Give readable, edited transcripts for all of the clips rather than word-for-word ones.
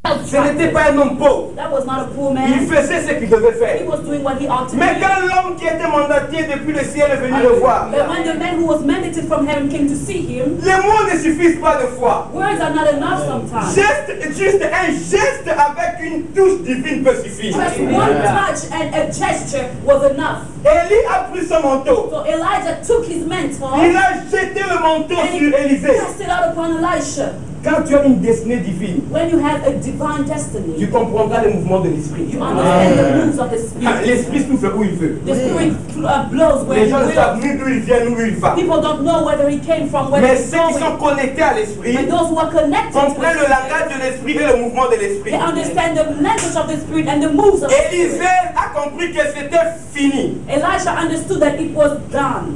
Ce n'était pas un homme pauvre. That was not a poor Il man. faisait ce qu'il devait He faire. was doing what he ought to Mais do. quand l'homme qui était mandaté depuis le ciel est venu le voir, But when the man who was mandated from heaven came to see him, les mots ne suffisent pas de fois. words are not enough sometimes. Juste un geste avec une touche divine peut suffire. Just one touch and a gesture was enough. Élie a pris son manteau. So Elijah took his mantle Il a jeté le manteau and sur he Élisée. cast it out upon Elisha. Quand tu as une destinée divine, When you have a divine destiny, tu comprendras les mouvements de l'esprit. you understand the moves of the Spirit. L'esprit souffle où il veut. The Spirit blows where Les he gens ne will. savent ni d'où il vient, ni d'où il va. People don't know whether he came from, where Mais he's ceux qui sont going. connectés à l'esprit But those who are connected to comprennent the le langage Spirit, de l'esprit et le mouvement de l'esprit. they understand the language of the Spirit and the moves of the Élisée Spirit. a compris que c'était fini. Elisha understood that it was done.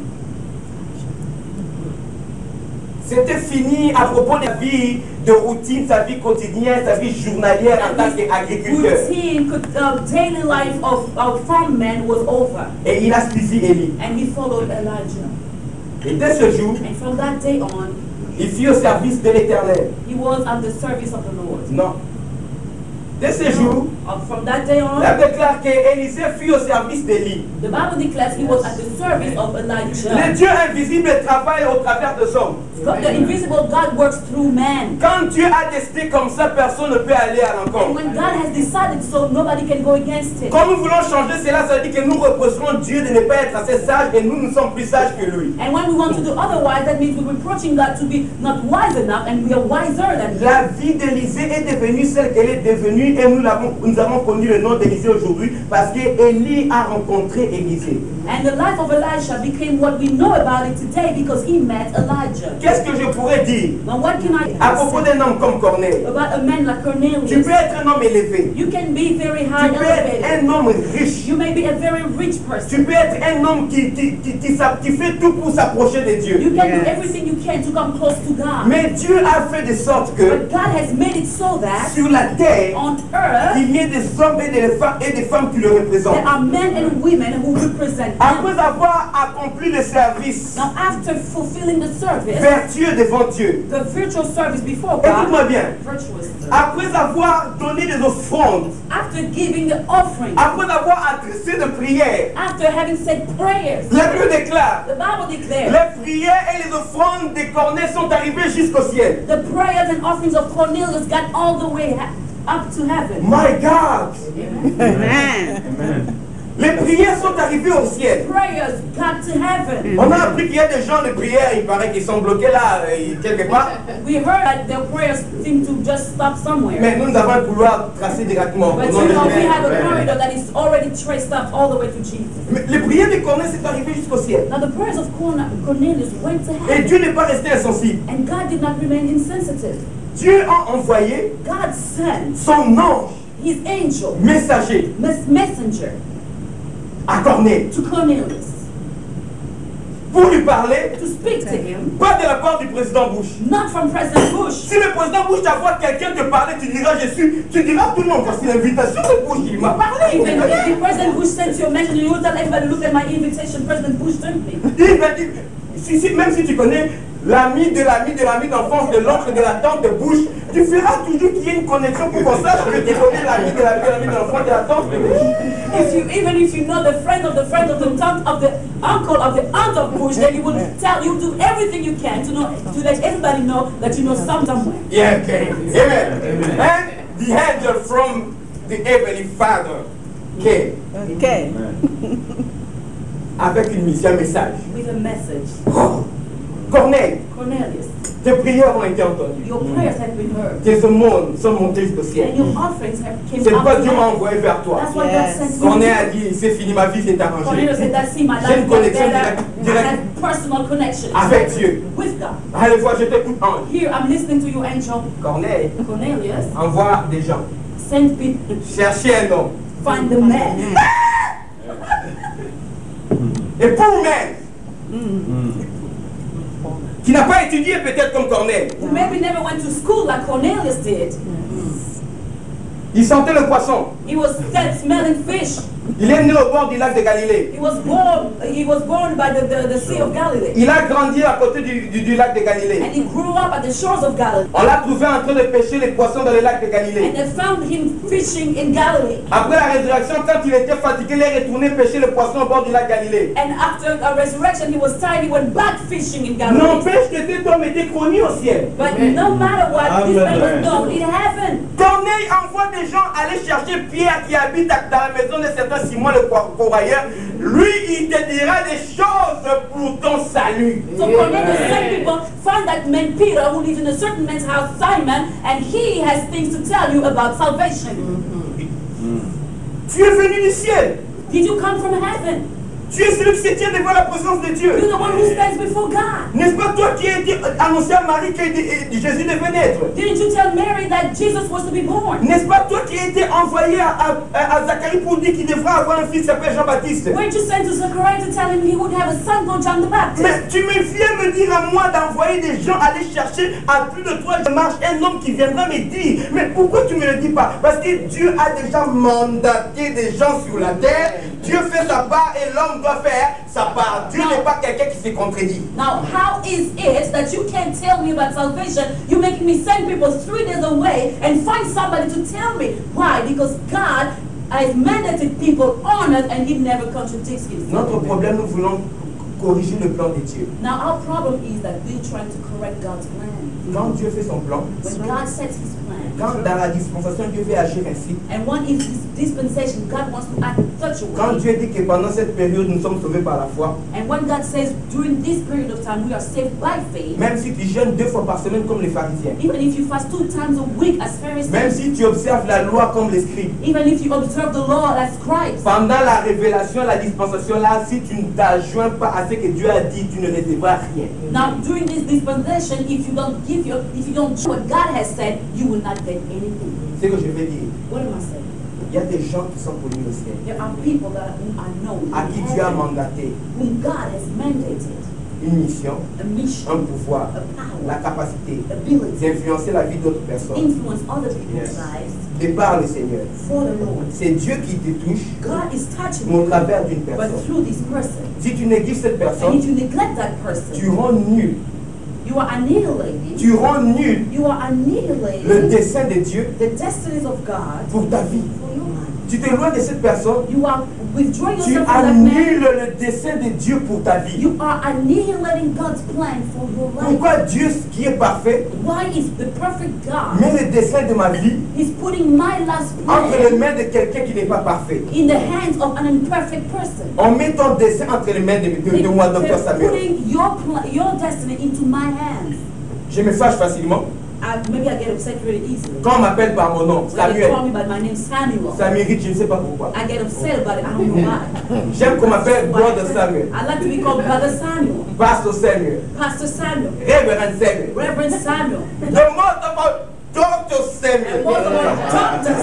C'était fini à propos de la vie de routine, sa vie quotidienne, sa vie journalière en tant qu'agriculteur. Routine, daily life of farm man was over. Et il a suivi Élie. And he followed Elijah. Et dès ce jour, And from that day on, il fut au service de l'Éternel. he was at the service of the Lord. Non. Dès ce jour, From that day on, la déclare qu'Élisée fut au service d'Élie. the Bible declares he was at the service of Le Elijah. Dieu invisible travaille au travers des hommes. The invisible God works through man. Quand Dieu a décidé comme ça, personne ne peut aller à And l'encontre. when God has decided so, nobody can go against it. Quand nous voulons changer cela, ça veut dire que nous reprocherons Dieu de ne pas être assez sage et nous sommes plus sages que lui. And when we want to do otherwise, that means we're reproaching God to be not wise enough, and we are wiser than him. La vie d'Élisée est devenue celle qu'elle est devenue et nous avons connu le nom d'Élisée aujourd'hui parce qu'Élie a rencontré Élisée. And the life of Elisha became what we know about it today because he met Elijah. Qu'est-ce que je pourrais dire Now what can I à propos say d'un homme comme Corneille? about a man like Tu Cornelius? peux être un homme élevé. You can be very Tu high peux être elevated. un homme riche. You may be a very rich person. Tu peux être un homme qui fait tout pour s'approcher de Dieu. You can do everything you can to come close to God. Mais Dieu a fait de sorte que But God has made it so that sur la terre, on earth il y ait des hommes et des femmes qui le représentent. there are men and women who represent Après him. avoir accompli le service Now after fulfilling the service, vertueux devant Dieu, the virtual service before God, écoute-moi bien, virtuous service, après avoir donné des offrandes, after giving the offering, après avoir adressé des prières, after having said prayers, la Bible déclare, the Bible declares les prières et les offrandes de Corneille sont arrivées jusqu'au ciel. the prayers and offerings of Cornelius got all the way up to heaven. My God! Amen. Les prières sont arrivées au ciel. Prayers got to heaven. On a appris qu'il y a des gens de prière, il paraît qu'ils sont bloqués là, quelque part. We heard that their prayers seem to just stop somewhere. Mais nous avons un couloir tracé directement. But au nom you de know, we Jésus. have a corridor that is already traced up all the way to Jesus. Mais les prières de Corneille sont arrivées jusqu'au ciel. Now the prayers of Cornelius went to Et heaven. Dieu n'est pas resté insensible. And God did not remain insensitive. Dieu a envoyé God sent son ange his angel, messager messenger, à Corneille to Cornelius pour lui parler, to speak to him, pas de la part du président Bush. not from President Bush. Si le président Bush t'envoie quelqu'un te parler, tu diras tu diras à tout le monde, voici l'invitation de Bush, il m'a parlé. Even if President Bush sent you a message, you will tell everybody, look at my invitation, President Bush sent me. Il va dire, même si tu connais l'ami de l'ami d'enfance, de l'oncle, de la tante de Bush, tu feras toujours qu'il y ait une connexion pour qu'on sache que tu connais l'ami de l'ami d'enfance, de la tante de Bush. Even if you know the friend of the aunt of the uncle of the aunt of Bush, then you will you do everything you can to let everybody know that you know somewhere. Yeah, okay. Amen. And the angel from the heavenly Father came Okay. avec une mission, un message. With a message. Oh, Corneille, Cornelius, tes prières ont été entendues. your prayers have been heard. Tes aumônes sont montées jusqu'au And ciel. your offerings came C'est up pourquoi to Dieu m'a heaven. envoyé vers toi. That's why Yes. God sent Corneille me. a dit, c'est fini, ma vie s'est arrangée. Cornelius said, that's it, my J'ai une life got connexion better. I directe have personal connection avec Dieu. with God. Allez voir, je t'écoute, ange. Here, I'm listening to you, angel. Corneille, Cornelius, envoie des gens. send people, Cherchez un homme. find the man. Et pour même, qui n'a pas étudié peut-être comme Corneille, Who maybe never went to school like Cornelius did. Il sentait le poisson. He was smelling fish. Il est né au bord du lac de Galilée. He was born by the Sea of Galilee. Il a grandi à côté du lac de Galilée. And he grew up at the shores of Galilee. On l'a trouvé en train de pêcher les poissons dans le lac de Galilée. And they found him fishing in Galilee. Après la résurrection, quand il était fatigué, il est retourné pêcher les poissons au bord du lac Galilée. And after a resurrection, he was tired. He went back fishing in Galilee. N'empêche que cet homme était connu au ciel. But no matter what, this man was known in heaven. Corneille envoie des gens aller chercher Pierre qui habite dans la maison de certain Simon le Courroyeur. Lui, il te dira des choses pour ton salut. So Cornelius sent people, find that man Peter who lives in a certain man's house, Simon, and he has things to tell you about salvation. Tu es venu du ciel. Did you come from heaven? Tu es celui qui se tient devant la présence de Dieu. You're the one who stands before God. N'est-ce pas toi qui as été annoncé à Marie que Jésus devait naître? Didn't you tell Mary that Jesus was to be born? N'est-ce pas toi qui as été envoyé à Zacharie pour dire qu'il devra avoir un fils qui s'appelle Jean-Baptiste? Weren't you sent to Zechariah to tell him he would have a son called John the Baptist? Mais tu me viens me dire à moi d'envoyer des gens aller chercher à plus de toi, je marche un homme qui viendra me dire. Mais pourquoi tu ne me le dis pas? Parce que Dieu a déjà mandaté des gens sur la terre. Dieu fait sa part et l'homme doit faire sa part. Dieu n'est pas quelqu'un qui se contredit. Now, how is it that you can't tell me about salvation? You're making me send people 3 days away and find somebody to tell me. Why? Because God has mandated people on earth and he never contradicts himself. Notre problème, nous voulons corriger le plan de Dieu. Now, our problem is that we're trying to correct God's plan. Quand Dieu fait son plan, When God sets his plan, quand dans la dispensation Dieu veut agir ainsi, and one is this dispensation, God wants to act such a quand way. Dieu dit que pendant cette période nous sommes sauvés par la foi, And when God says during this period of time we are saved by faith, même si tu jeûnes 2 fois par semaine comme les pharisiens, even if you fast 2 times a week as même Pharisees, si tu observes la loi comme les scribes, even if you observe the law as scribes, pendant la révélation, la dispensation là, si tu ne t'adjoins pas à ce que Dieu a dit, tu ne recevras rien. now during this dispensation, if you don't do what God has said, you will not get anything. C'est ce que je veux dire. What am I saying? Il y a des gens qui sont connus au ciel, There are people that who are known à qui in Dieu a heaven, mandaté whom God has mandated une mission, a mission, un pouvoir, a la power, capacité ability, d'influencer la vie d'autres personnes influence other people's Yes. lives de par le Seigneur. for the Lord. C'est Dieu qui te touche God is touching au you, travers d'une but personne. through this person. Si tu négliges cette And personne, if you neglect that tu person, rends nul, you are annihilating. tu rends nul You are le annihilating dessein de Dieu the destinies of God pour ta vie. for your life. Tu t'éloignes de cette personne, You are withdrawing tu yourself from that man. annules le dessein de Dieu pour ta vie. You are annihilating God's plan for your life. Pourquoi Dieu, qui est parfait, Why is the perfect God met le dessein de ma vie is putting my last entre les plan mains de quelqu'un qui n'est pas parfait? in the hands of an imperfect person? On met ton dessein entre les mains de moi, Dr. They're Samuel. putting your destiny into my hands. Je me fâche facilement Maybe I get upset really easily. quand on m'appelle par mon nom, When they Samuel. call me by my name Samuel, Ça m'irrite, je ne sais pas pourquoi. I get upset about it. I don't know why. J'aime qu'on m'appelle Brother Samuel, I like to be called Brother Samuel, Pastor Samuel, Pastor Samuel, Reverend Samuel. Reverend Samuel, The most about Dr. and most of Samuel. all, Dr.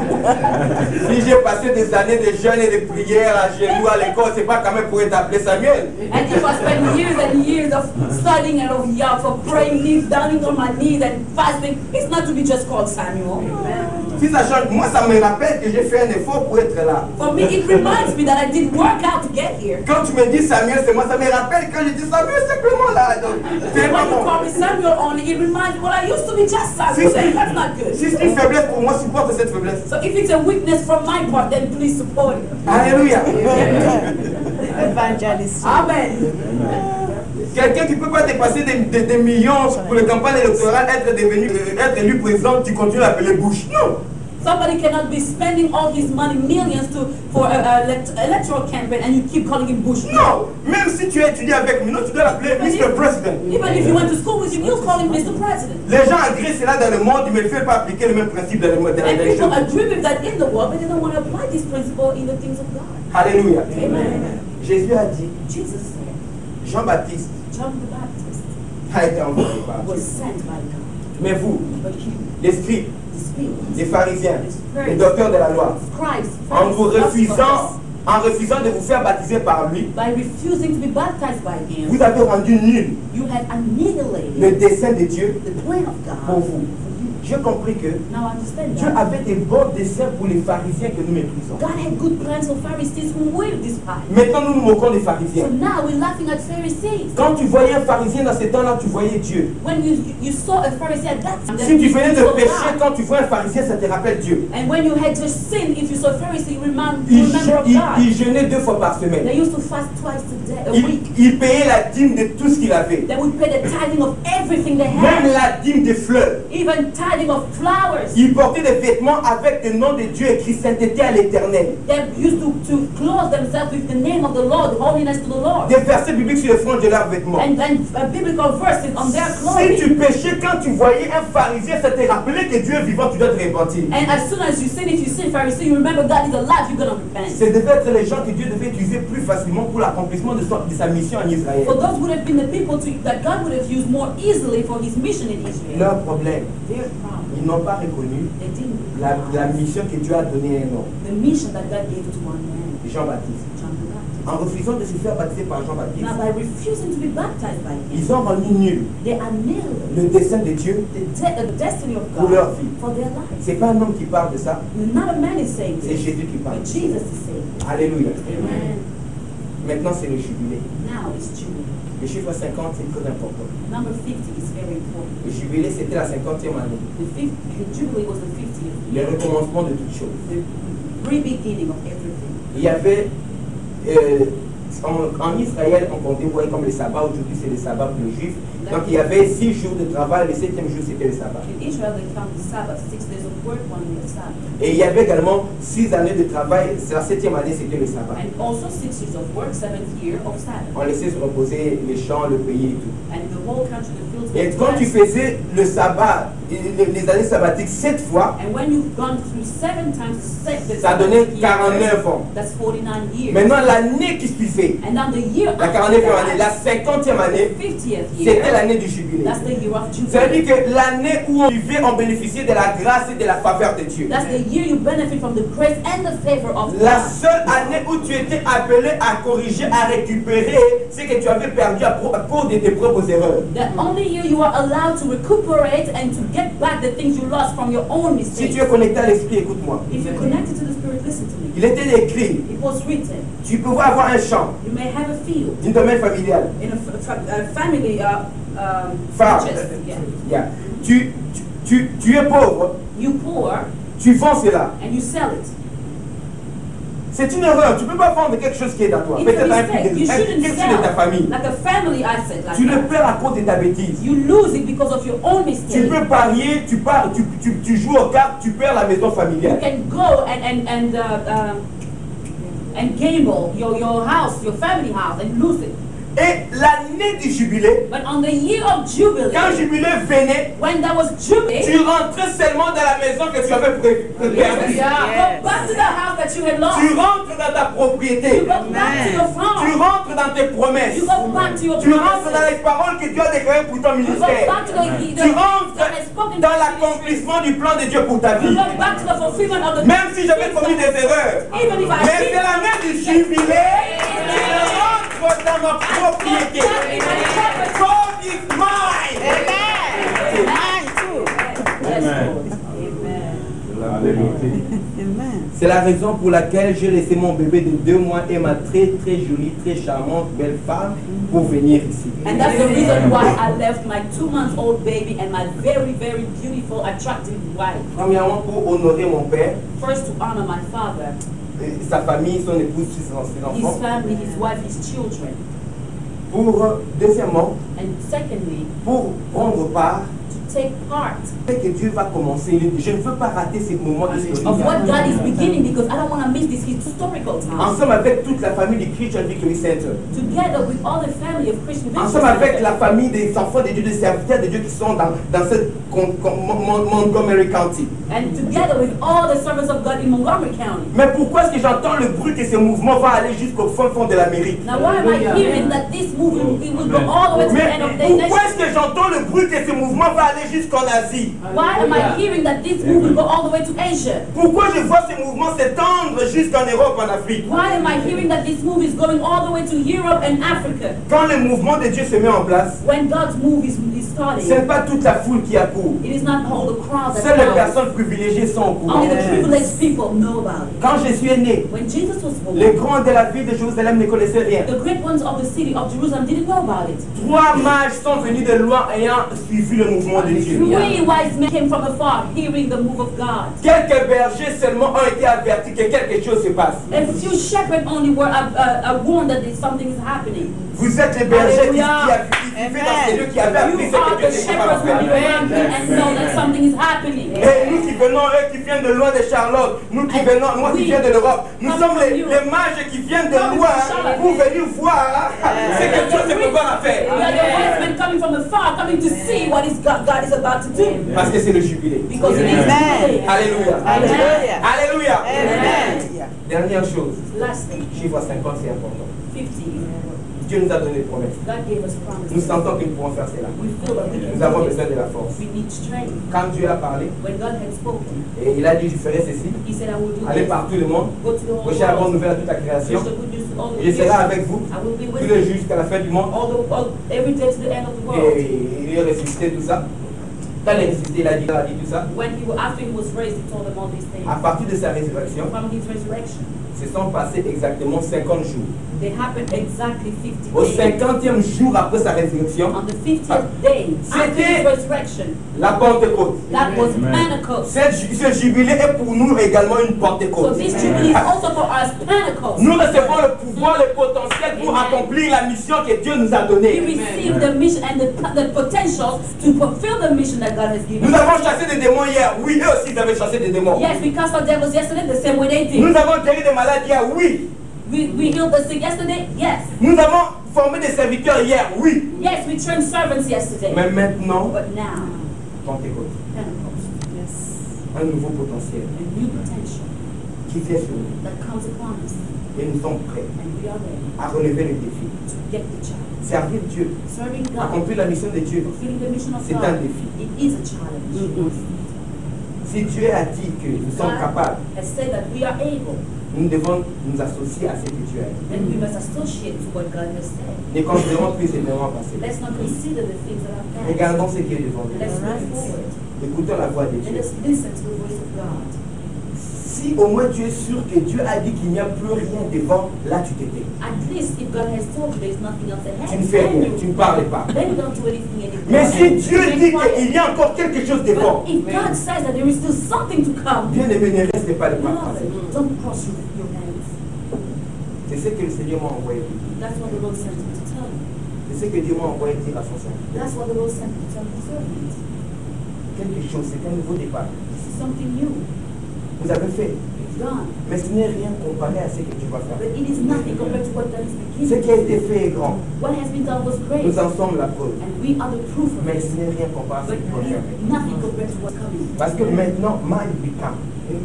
Samuel. Si j'ai passé des années de jeûne et de prière à genoux à l'école, c'est pas quand même pour être appelé Samuel. And if I spend years and years of studying and of for praying, knees, down on my knees and fasting, it's not to be just called Samuel. Si ça change, moi ça me rappelle que j'ai fait un effort pour être là. For me, it reminds me that I did work out to get here. Quand tu me dis Samuel, c'est moi, ça me rappelle quand je dis Samuel, c'est simplement là. Donc, c'est When pas you bon. call me Samuel only, it reminds me, well, I used to be just Samuel. That's not good. Si c'est une faiblesse pour moi, supporte cette faiblesse. So if it's a weakness from my part, then please support it. Alléluia. Evangelist. Amen. Quelqu'un qui ne peut pas dépasser des millions pour les campagnes électorales, être élu président, tu continues à l'appeler Bush. Non. Somebody cannot be spending all his money, millions, for an electoral campaign, and you keep calling him Bush. Non. Même si tu as étudié avec lui, non, tu dois l'appeler Mr. President. Even if you went to school with him, you call him Mr. President. Les gens agressent cela dans le monde, mais ne font pas appliquer le même principe dans le monde. And people agree with that in the world, but they don't want to apply this principle in the things of God. Alléluia. Amen. Jésus a dit, Jesus said, Jean-Baptiste John the Baptist a été envoyé par was Dieu. sent by God. Mais vous, But you, les scribes, the Spirit, les pharisiens, les docteurs de la loi, scribes, en vous Pharisees, refusant en refusant de vous faire baptiser par lui, by refusing to be baptized by him, vous avez rendu nul you have annihilated le dessein de Dieu the plan of pour God. vous. J'ai compris que Now understand Dieu that. avait des bons desseins pour les pharisiens que nous méprisons. God had good plans for Pharisees who will despise. Maintenant, nous nous moquons des So pharisiens. now we're laughing at Pharisees. Quand tu voyais un pharisien dans ces temps-là, tu voyais Dieu. When you saw a Pharisee at that time, Si tu venais de you saw pécher, God. quand tu vois un pharisien, ça te rappelle Dieu. And when you had just sinned, if you saw a Pharisee, you remember Il, of il- God. il jeûnait 2 fois par They semaine. used to fast twice a Il, week. il payait la dîme de tout ce qu'il avait. They would pay the tithing of everything they Même had, la dîme des fleurs. even tithing of flowers. Il portait des vêtements avec le nom de Dieu écrit sainteté à l'éternel. They used to clothe themselves with the name of the Lord, holiness to the Lord. Des versets bibliques sur le front de leurs vêtements. And biblical verses on their Si clothing. tu péchais, quand tu voyais un pharisien, ça te rappelait que Dieu est vivant, tu dois te repentir. And as soon as you sin, if you sin Pharisee, you remember God is alive, you're going to repent. Ce devaient être les gens que Dieu devait utiliser plus facilement pour l'accomplissement de sa mission en Israël. For those would have been the people that God would have used more easily for his mission in Israel. Leur problème, Their problem, ils n'ont pas reconnu they didn't la mission que Dieu a donnée à un homme, the mission that God gave to one man, Jean-Baptiste. John the Baptist. En refusant de se faire baptiser par Jean-Baptiste, Now by refusing to be baptized by him, ils ont rendu nul they annihilated le dessein de Dieu. the destiny of Pour leur God vie. for their lives. C'est pas un homme qui parle de ça, Not a man is saying c'est this, Jésus qui parle. but Jesus is saying it. Alléluia. Amen. Maintenant, c'est le jubilé. Now it's Jubilee. Le chiffre 50, c'est très important. Number 50 is very important. Le jubilé, c'était la 50e année. The Jubilee was the 50th Le year, recommencement de toutes choses. the re-beginning of everything. Il y avait, en Israël, on comptait ouais, comme les sabbats. Aujourd'hui, c'est les sabbats pour les juifs. Donc, il y avait 6 jours de travail. Le 7e jour, c'était le sabbat. In Israel, they count the Sabbath, 6 days of work, 1 day of Sabbath. Et il y avait également 6 années de travail. La 7e année, c'était le sabbat. And also 6 years of work, 7th year of Sabbath. On laissait se reposer les champs, le pays et tout. And the whole country, the fields Et were quand tu blessed. faisais le sabbat, les années sabbatiques 7 fois, And when you've gone through 7 times the ça donnait Sabbath year, 49 ans. that's 49 years. Maintenant, l'année qui suivait, And then the year la after 49e année, la that, 50e année, 50th c'était year, l'année du jubilé. that's the year of Ça veut Jubilee. dire que l'année où on vivait, on bénéficiait de la grâce et de la faveur de Dieu. That's the year you benefit from the grace and the favor of La God. seule année où tu étais appelé à corriger, à récupérer, c'est que tu avais perdu à cause de tes propres erreurs. The only year you are allowed to recuperate and to get back the things you lost from your own Si mistakes. tu es connecté à l'esprit, écoute-moi. If you're connected to the Spirit, listen to me. Il était écrit, It was written. tu peux avoir un champ You may have a field d'une domaine familial. in a family Femme. riches, yeah. Yeah. Tu es pauvre, You poor tu vends cela. and you sell it. C'est une erreur. Tu ne peux pas vendre quelque chose qui est à toi. It's a Peut-être mistake. You shouldn't quelque chose de ta sell famille. like a family asset like Tu le that. perds à cause de ta bêtise. You lose it because of your own Tu mistake. peux parier, tu joues aux cartes, tu perds la maison You familiale. can go and gamble your house, your family house, and lose it. Et l'année du jubilé, But on the year of Jubilee, quand le jubilé venait, when there was Jubilee, tu rentrais seulement dans la maison que tu avais perdue. go back to the house that you had lost. Tu rentres dans ta propriété. You go back to your Tu farm. rentres dans tes promesses. You go back to your Tu rentres dans promises. les paroles que Dieu a déclarées pour ton You go ministère. back to the Tu rentres that has spoken dans to you. l'accomplissement du plan de Dieu pour ta You vie. go back to the fulfillment of the Même si j'avais commis des erreurs. even if I Mais did c'est l'année du jubilé. Je rentre dans ma propriété. God is mine. C'est la raison pour laquelle j'ai laissé mon bébé de 2 mois et ma très jolie, très charmante, belle femme pour venir ici. And that's the reason why I left my 2-month-old baby and my very beautiful, attractive wife. Premièrement, pour honorer mon père, First to honor my father, sa famille, son épouse, ses his enfants. family, his wife, his children. Deuxièmement, And secondly, pour prendre part, to take part c'est que Dieu va commencer. Je ne veux pas rater ces moments historiques. of what God is beginning because I don't want to miss this historical time. Ensemble avec toute la famille du Christian Victory Center. Together with all the family of Christian Victory Ensemble avec Center. la famille des enfants de Dieu, des serviteurs de Dieu qui sont dans cette Montgomery County. And together with all the servants of God in Montgomery County. Mais pourquoi est-ce que j'entends le bruit que ce mouvement va aller jusqu'au fond de l'Amérique? Now why am I hearing that this movement it will go all the way to the Mais end of the pourquoi nation? est-ce que j'entends le bruit que ce mouvement va aller jusqu'en Asie? Why am I hearing that this move will go all the way to Asia? Pourquoi je vois ce mouvement s'étendre jusqu'en Europe, en Afrique? Why am I hearing that this move is going all the way to Europe and Africa? Quand le mouvement de Dieu se met en place, When God's move is ce starting, n'est pas toute la foule qui accourt. it is not all the crowd that Seules les comes. personnes privilégiées sont au courant. Only the privileged people know about it. Quand Jésus est né, When Jesus was born, les grands de la ville de Jérusalem ne connaissaient rien. the great ones of the city of Jerusalem didn't know about it. 3 mages sont venus de loin ayant suivi le mouvement de Dieu. 3 wise men came from afar, hearing the move of God. Quelques bergers seulement ont été avertis que quelque chose se passe. A few shepherds only were warned that something is happening. Vous êtes les bergers qui Hallelujah. vivaient dans ces lieux qui avaient appris You ce are que the Dieu était shepherds capable who de live faire. around me and know that something is happening. Et nous qui venons, eux qui viennent de loin de Charlotte, nous qui venons, moi qui viens de l'Europe, nous sommes les mages qui viennent de loin pour venir voir ce que Dieu se prépare à We faire. are the wise men coming from afar, coming to see what God is about to do. Parce que c'est le jubilé. Because it is Amen. today. Alléluia. Alléluia. Alléluia. Amen. Dernière chose, Last thing, chiffre 50 c'est important. 50. Dieu nous a donné des promesses. God gave us Nous promises. sentons que nous pouvons faire cela. We feel that we can Nous avons do besoin it. de la force. We need strength. Quand Dieu a parlé, When God had spoken, et il a dit je ferai ceci, He said, I will do allez this. par tout le monde, Go to the whole prêchez la bonne world. nouvelle à toute la Preach création, the good news to all the et je serai creation. avec vous I will be tous with les you jours jusqu'à la fin du monde. every day to the end of the world. Et il est ressuscité tout ça. Quand il est ressuscité, il a dit tout ça. After he was raised, he told them all these things. À partir de sa résurrection, From his resurrection, se sont passés exactement 50 jours. they happened exactly 50 Au days. 50e jour après sa résurrection, On the 50th day after C'était- his resurrection, la Pentecôte. that was Amen. Pentecost. Ce jubilé est pour nous également une So Pentecôte. this jubilee is also for us Pentecost. Nous recevons le pouvoir, le potentiel pour accomplir la mission que Dieu nous a We donnée. receive the mission and the potential to fulfill the mission that God has given Nous us. avons chassé des démons hier. Oui, eux aussi ils avaient chassé des démons. Yes, we cast out devils yesterday the same way they did. Nous avons guéri des malades hier. Oui. We healed the sick yesterday. Yes. Nous avons formé des serviteurs hier. Oui. Yes, we trained servants yesterday. Mais maintenant, But now, Pentecôte. Pentecost. Un nouveau potentiel A new potential qui vient sur nous. that comes upon us. Et nous sommes prêts And we are ready à relever le défi. to get the challenge. Servir Dieu, Serving God, accomplir la mission de Dieu. fulfilling the mission of C'est un God, défi. it is a challenge. Si Dieu a dit que nous sommes capables, God has said that we are able, nous devons nous associer à ce que Dieu a dit. then we must associate to what God has said. Ne considérons plus les événements passés. Let's not consider the things that are past. Regardons ce qui est devant nous. Let's look forward. Écoutons la voix de And Dieu. let's listen to the voice of God. Si au moins tu es sûr que Dieu a dit qu'il n'y a plus rien devant, là tu t'étais. At least if God has told you there's nothing else ahead, Tu ne fais rien, tu ne parles pas. then you don't do anything anymore. Mais si Dieu Stay dit quiet. qu'il y a encore quelque chose devant, But if God says that there is still something to come, bien aimé, ne reste pas les bras croisés. beloved, don't cross your hands. C'est ce que le Seigneur m'a envoyé. That's what the Lord sent him to tell you. C'est ce que Dieu m'a envoyé dire à son serviteur. That's what the Lord sent him to tell his servant. Quelque chose, c'est un nouveau départ. This is something new. Vous avez fait, You've done. mais ce n'est rien comparé à ce que tu vas faire. But it is nothing compared to what God is Ce beginning. qui a été fait est grand. What has been done was great. Nous en sommes la preuve. And we are the proof of Mais it. ce n'est rien comparé à ce But que tu vas faire. nothing compared to what's coming. Parce que maintenant, mal become.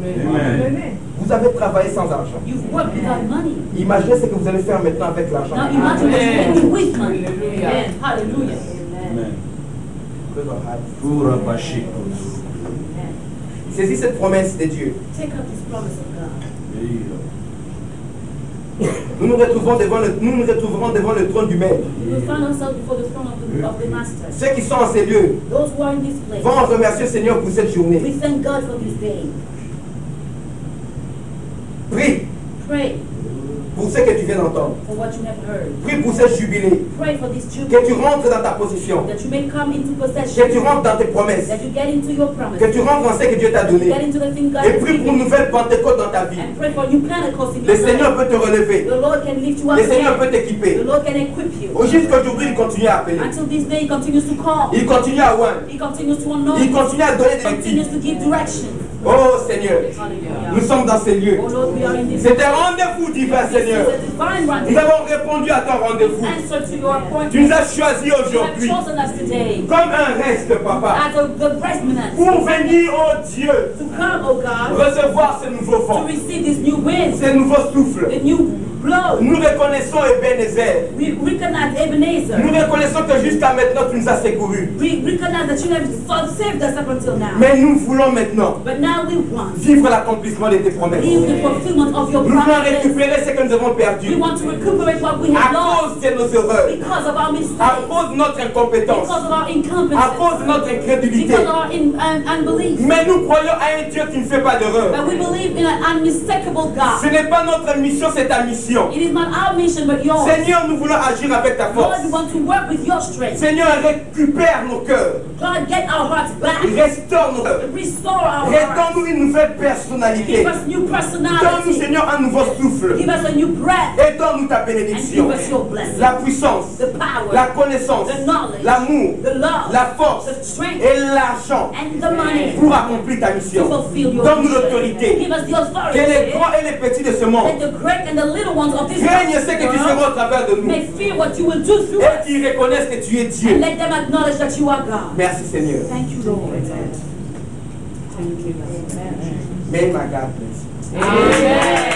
Amen. Vous avez travaillé sans argent. You've worked without money. Imaginez ce que vous allez faire maintenant avec l'argent. Now imagine what you're Amen. doing with money. Hallelujah. Amen. Hallelujah. Amen. Amen. Saisis cette promesse de Dieu. Take up this promise of God. Nous nous retrouverons devant le trône du Maître. We will find ourselves before the throne of the Master. Ceux qui sont en ces lieux Those who are in this place, vont remercier le Seigneur pour cette we journée. thank God for this day. Prie Pray pour ce que tu viens d'entendre. for what you have heard. Prie pour ce jubilé. Pray for this Que jubilee, tu rentres dans ta position. that you may come into Que tu possession, rentres dans tes promesses. that you get into your promise, Que tu rentres dans ce que Dieu t'a get donné. into the thing God Et has prie pour given une you, nouvelle Pentecôte dans ta vie. and pray for new Pentecost in Le your Seigneur life. peut te relever. The Lord can lift you up Le Seigneur peut again. t'équiper. The Lord can equip you. Jusqu'aujourd'hui, il continue à appeler. Until this day, He continues to call. Il continue à oindre. He continues to Il anoint. continue à donner des Continues directives. to give direction. Oh Seigneur, Hallelujah. nous sommes dans ces lieux. Oh Lord, we are in this. C'est un rendez-vous divin, This is Seigneur. a divine Nous rendezvous. avons répondu à ton rendez-vous. Answer to your appointment. Tu nous as choisis You have aujourd'hui chosen us today comme un reste, Papa, as the breastminute pour venir, oh Dieu, to come, oh God, recevoir ce nouveau to vent, receive this new wind, ce nouveau souffle. the new blow. Nous reconnaissons Ebenezer. We recognize Ebenezer. Nous reconnaissons que jusqu'à maintenant, tu nous as secourus. We recognize that you have saved us up until now. Mais nous voulons maintenant But now we want vivre l'accomplissement de tes promesses. live the fulfillment of your Nous voulons promises. récupérer ce que nous avons We perdu want to recuperate what we à have lost cause de nos erreurs, because of our à mistakes, cause de notre incompétence, because of our à incompetence, cause de notre incrédulité. because of our unbelief. Mais nous croyons à un Dieu qui ne fait pas d'erreur. But we believe in an unmistakable Ce God. n'est pas notre mission, c'est ta mission. It is not our mission but yours. Seigneur, nous voulons agir avec ta Lord, force. we want to work with your strength. Seigneur, récupère nos cœurs. God, get our hearts back. Restaure nos cœurs. Restore our hearts. Redonne-nous une nouvelle personnalité. Give us new Donne-nous, personality. Seigneur, un nouveau souffle. Give us a new breath. Et donne-nous ta And bénédiction. give us your blessing. La puissance, The power. la connaissance, The knowledge. l'amour, The love. la force The strength. et l'argent And the money. pour accomplir ta To mission. fulfill your Donne-nous mission. l'autorité. Give us the authority. Que les grands et les petits de ce monde Let the great and the little ones of this craignent ce que tu world seras au travers de nous. may fear what you will do through Et us. qu'ils reconnaissent que tu es And Dieu. let them acknowledge that you are God. Merci Seigneur. Thank you, Lord. Thank you, May my God bless. Amen.